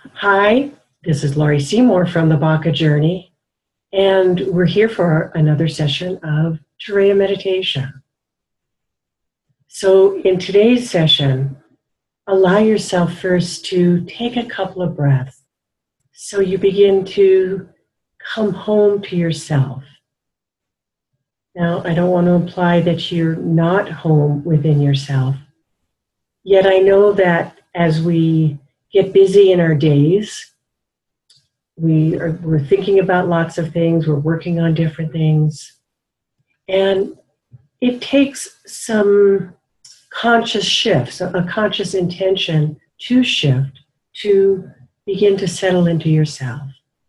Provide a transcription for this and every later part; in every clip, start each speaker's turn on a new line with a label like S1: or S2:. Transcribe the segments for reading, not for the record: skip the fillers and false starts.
S1: Hi, this is Laurie Seymour from the Baka Journey, and we're here for another session of Turiya Meditation. So in today's session, allow yourself first to take a couple of breaths so you begin to come home to yourself. Now, I don't want to imply that you're not home within yourself, yet I know that as we get busy in our days, we're thinking about lots of things, we're working on different things, and it takes some conscious shifts, a conscious intention to shift, to begin to settle into yourself.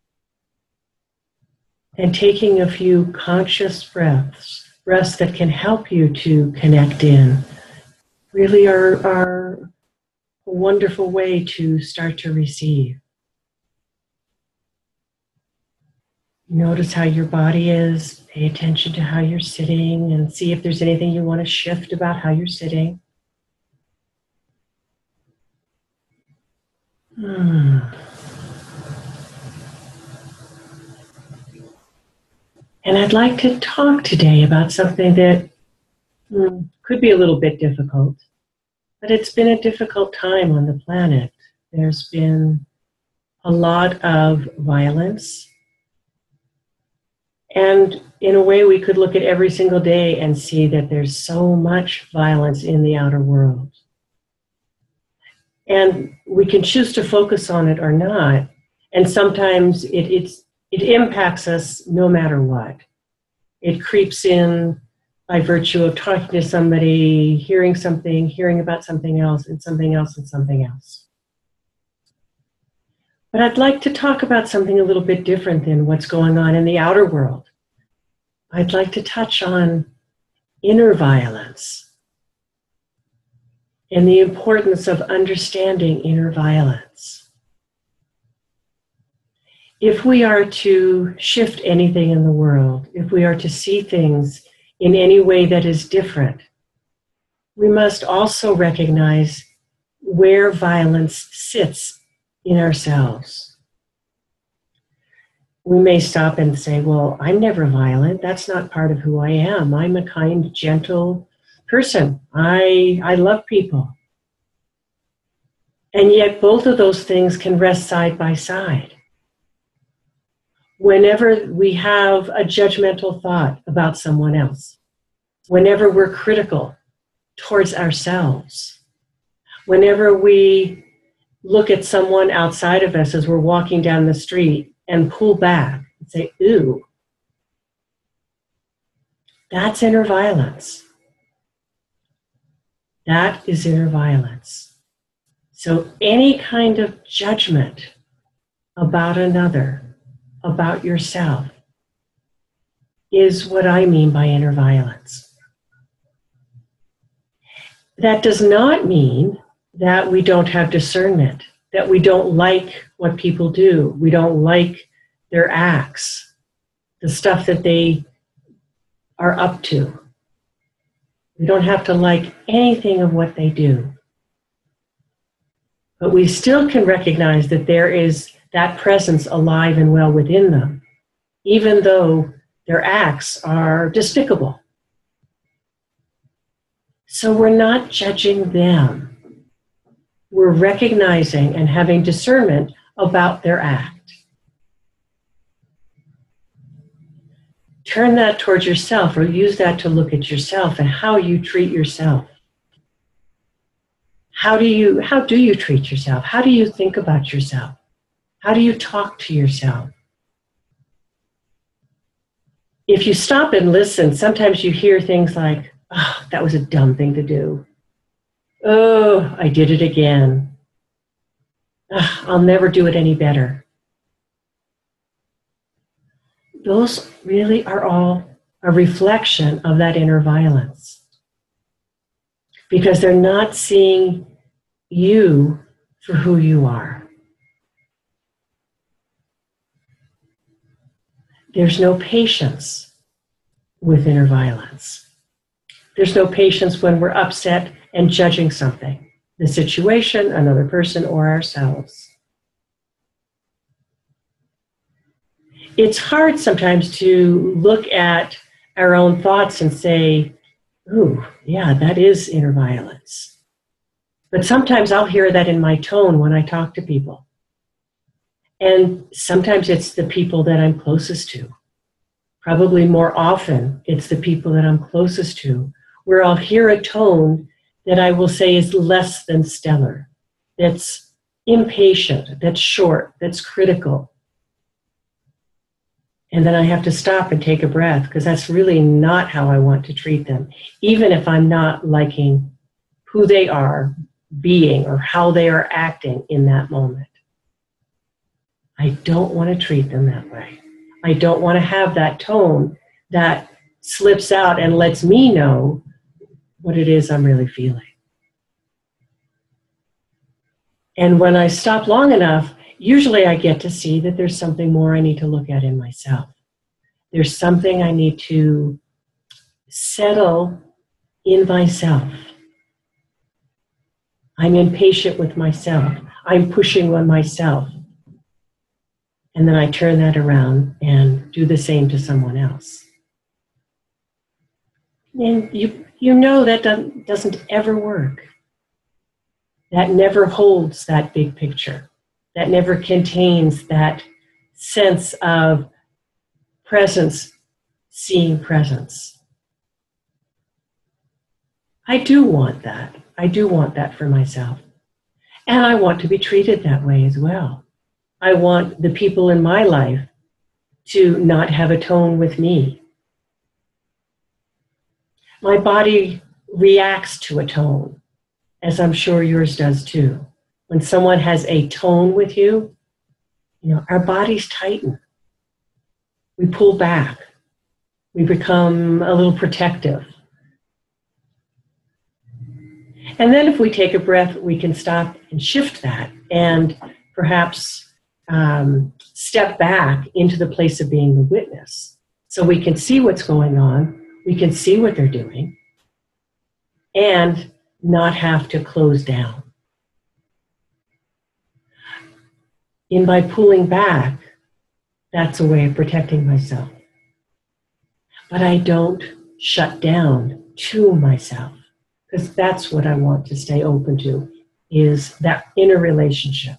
S1: And taking a few conscious breaths that can help you to connect in, really are a wonderful way to start to receive. Notice how your body is. Pay attention to how you're sitting and see if there's anything you want to shift about how you're sitting. And I'd like to talk today about something that could be a little bit difficult, but it's been a difficult time on the planet. There's been a lot of violence. And in a way, we could look at every single day and see that there's so much violence in the outer world. And we can choose to focus on it or not. And sometimes it impacts us no matter what. It creeps in by virtue of talking to somebody, hearing something, hearing about something else, and something else, and something else. But I'd like to talk about something a little bit different than what's going on in the outer world. I'd like to touch on inner violence and the importance of understanding inner violence. If we are to shift anything in the world, if we are to see things in any way that is different, we must also recognize where violence sits in ourselves. We may stop and say, well, I'm never violent. That's not part of who I am. I'm a kind, gentle person. I love people. And yet both of those things can rest side by side. Whenever we have a judgmental thought about someone else, whenever we're critical towards ourselves, whenever we look at someone outside of us as we're walking down the street and pull back and say, ooh, that's inner violence. That is inner violence. So any kind of judgment about another, about yourself, is what I mean by inner violence. That does not mean that we don't have discernment, that we don't like what people do, we don't like their acts, the stuff that they are up to. We don't have to like anything of what they do. But we still can recognize that there is that presence alive and well within them, even though their acts are despicable. So we're not judging them. We're recognizing and having discernment about their act. Turn that towards yourself, or use that to look at yourself and how you treat yourself. How do you treat yourself? How do you think about yourself? How do you talk to yourself? If you stop and listen, sometimes you hear things like, oh, that was a dumb thing to do. Oh, I did it again. I'll never do it any better. Those really are all a reflection of that inner violence, because they're not seeing you for who you are. There's no patience with inner violence. There's no patience when we're upset and judging something, the situation, another person, or ourselves. it's hard sometimes to look at our own thoughts and say, ooh, yeah, that is inner violence. But sometimes I'll hear that in my tone when I talk to people. And sometimes it's the people that I'm closest to. Probably more often, it's the people that I'm closest to, where I'll hear a tone that I will say is less than stellar, that's impatient, that's short, that's critical. And then I have to stop and take a breath, because that's really not how I want to treat them, even if I'm not liking who they are being or how they are acting in that moment. I don't want to treat them that way. I don't want to have that tone that slips out and lets me know what it is I'm really feeling. And when I stop long enough, usually I get to see that there's something more I need to look at in myself. There's something I need to settle in myself. I'm impatient with myself. I'm pushing on myself. And then I turn that around and do the same to someone else. And you know that doesn't ever work. That never holds that big picture. That never contains that sense of presence, seeing presence. I do want that. I do want that for myself. And I want to be treated that way as well. I want the people in my life to not have a tone with me. My body reacts to a tone, as I'm sure yours does too. When someone has a tone with you, our bodies tighten. We pull back. We become a little protective. And then if we take a breath, we can stop and shift that and perhaps step back into the place of being the witness. So we can see what's going on, we can see what they're doing, and not have to close down. And by pulling back, that's a way of protecting myself. But I don't shut down to myself, because that's what I want to stay open to, is that inner relationship.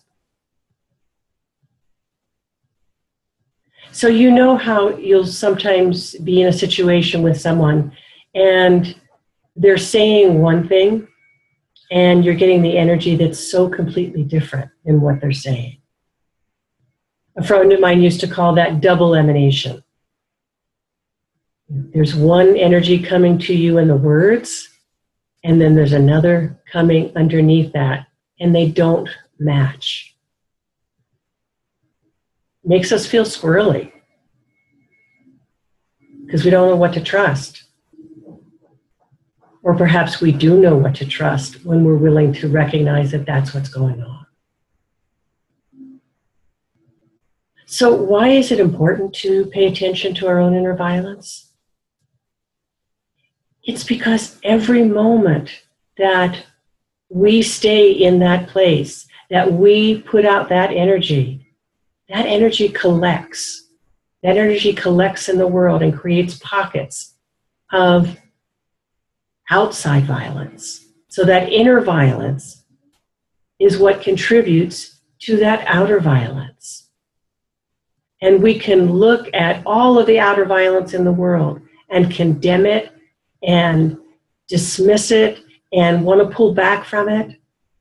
S1: So you know how you'll sometimes be in a situation with someone and they're saying one thing and you're getting the energy that's so completely different than what they're saying. A friend of mine used to call that double emanation. There's one energy coming to you in the words, and then there's another coming underneath that, and they don't match. Makes us feel squirrely because we don't know what to trust. Or perhaps we do know what to trust when we're willing to recognize that that's what's going on. So why is it important to pay attention to our own inner violence? It's because every moment that we stay in that place, that we put out that energy collects. That energy collects in the world and creates pockets of outside violence. So that inner violence is what contributes to that outer violence. And we can look at all of the outer violence in the world and condemn it and dismiss it and want to pull back from it.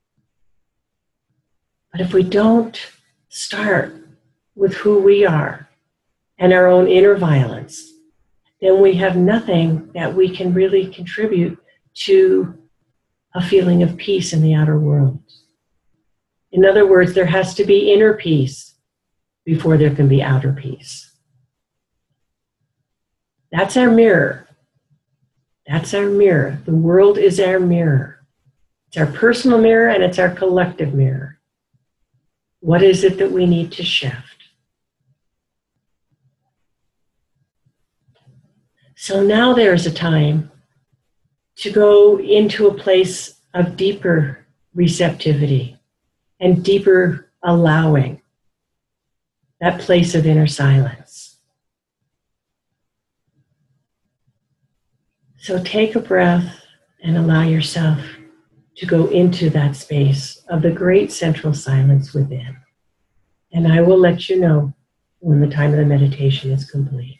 S1: But if we don't start with who we are and our own inner violence, then we have nothing that we can really contribute to a feeling of peace in the outer world. In other words, there has to be inner peace before there can be outer peace. That's our mirror. That's our mirror. The world is our mirror. It's our personal mirror and it's our collective mirror. What is it that we need to shift? So now there's a time to go into a place of deeper receptivity and deeper allowing. that place of inner silence. So take a breath and allow yourself to go into that space of the great central silence within. And I will let you know when the time of the meditation is complete.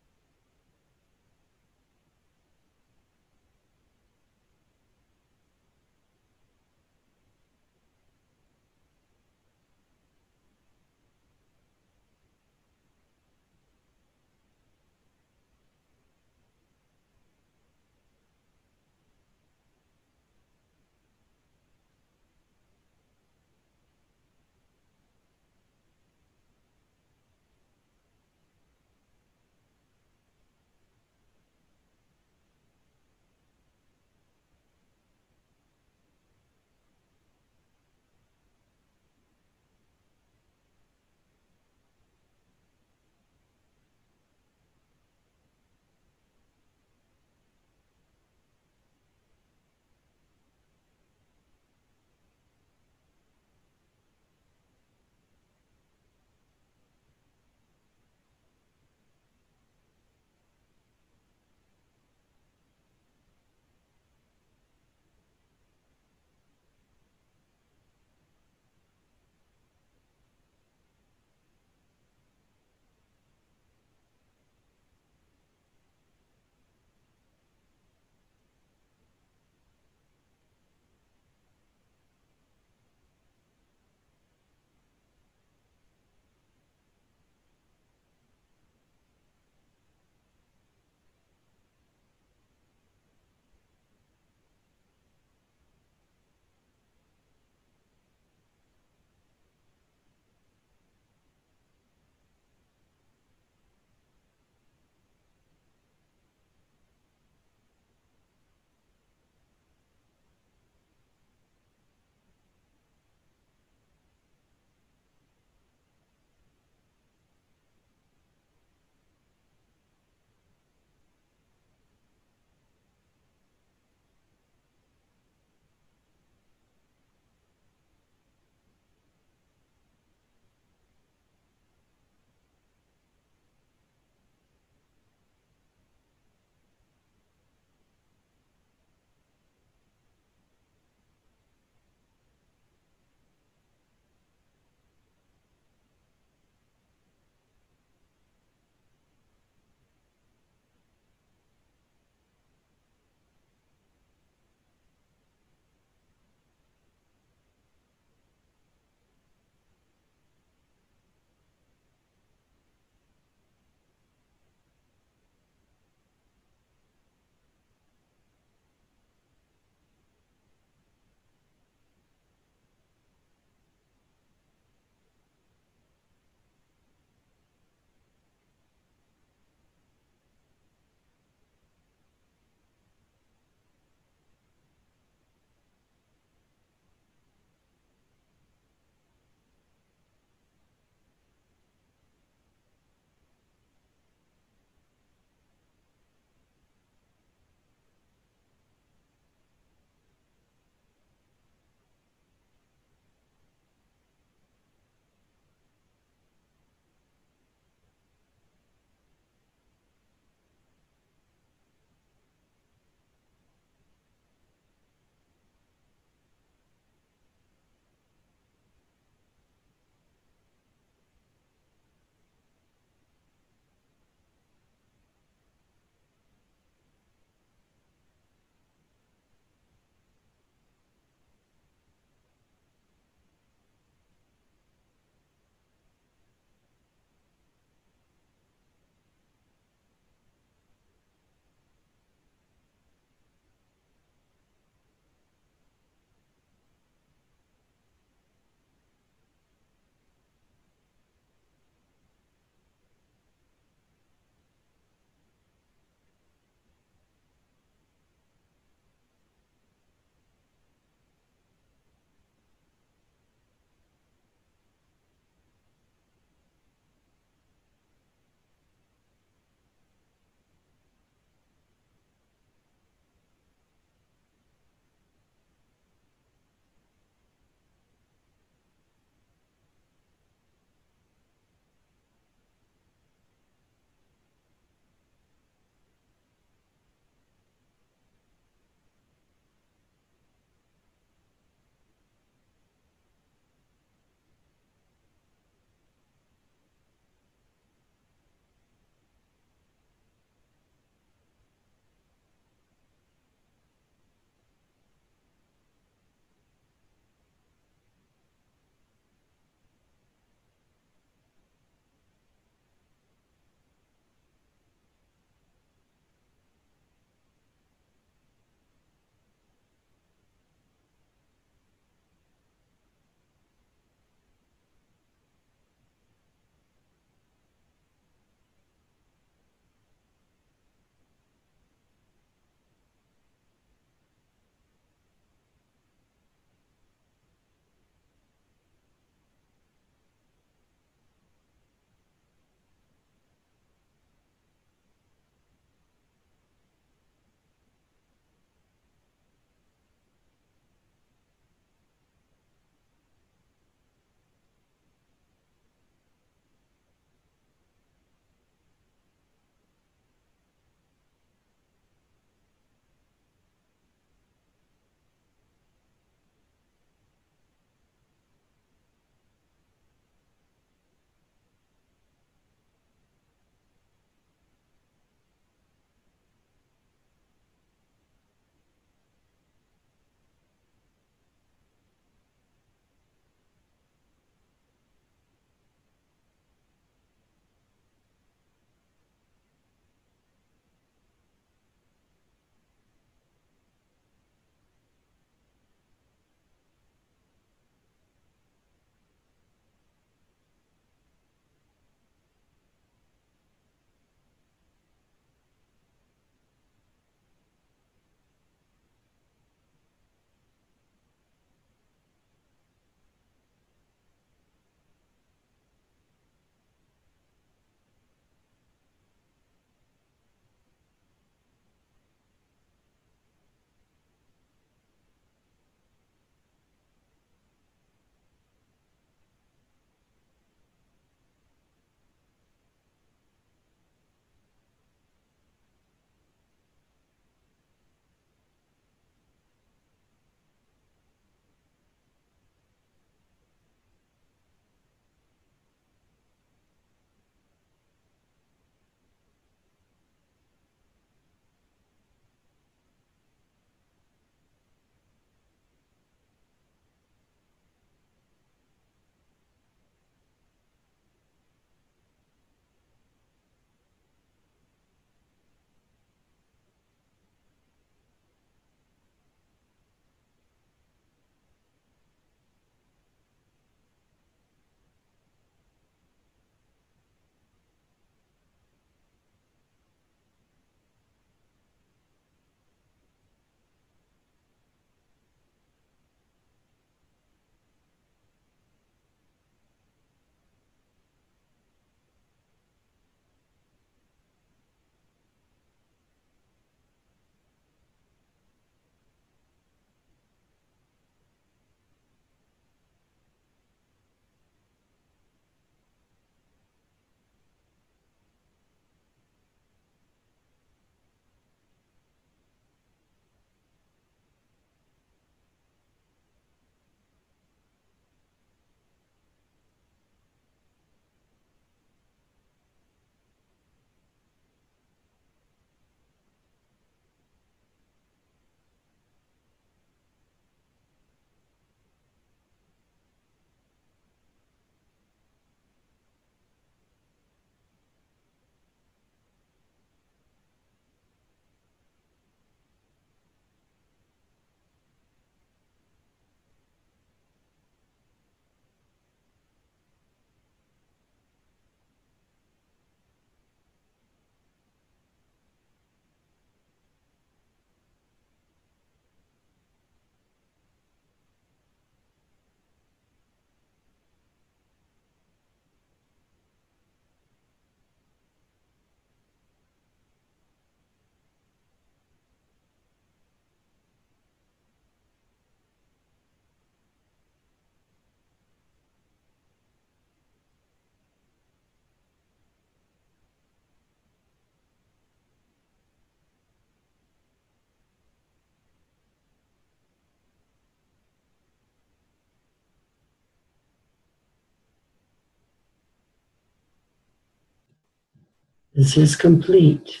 S1: This is complete.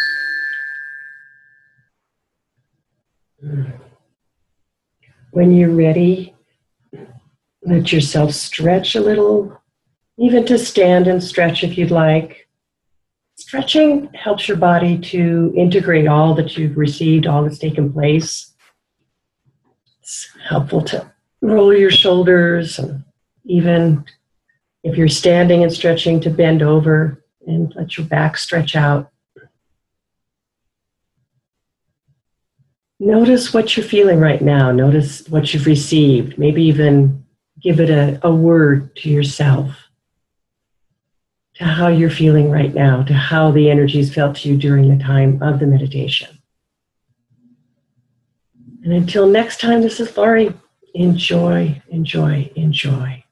S1: When you're ready, let yourself stretch a little, even to stand and stretch if you'd like. Stretching helps your body to integrate all that you've received, all that's taken place. It's helpful to roll your shoulders, and even if you're standing and stretching, to bend over and let your back stretch out. Notice what you're feeling right now. Notice what you've received. Maybe even give it a word to yourself, to how you're feeling right now, to how the energies felt to you during the time of the meditation. And until next time, this is Laurie. Enjoy, enjoy, enjoy.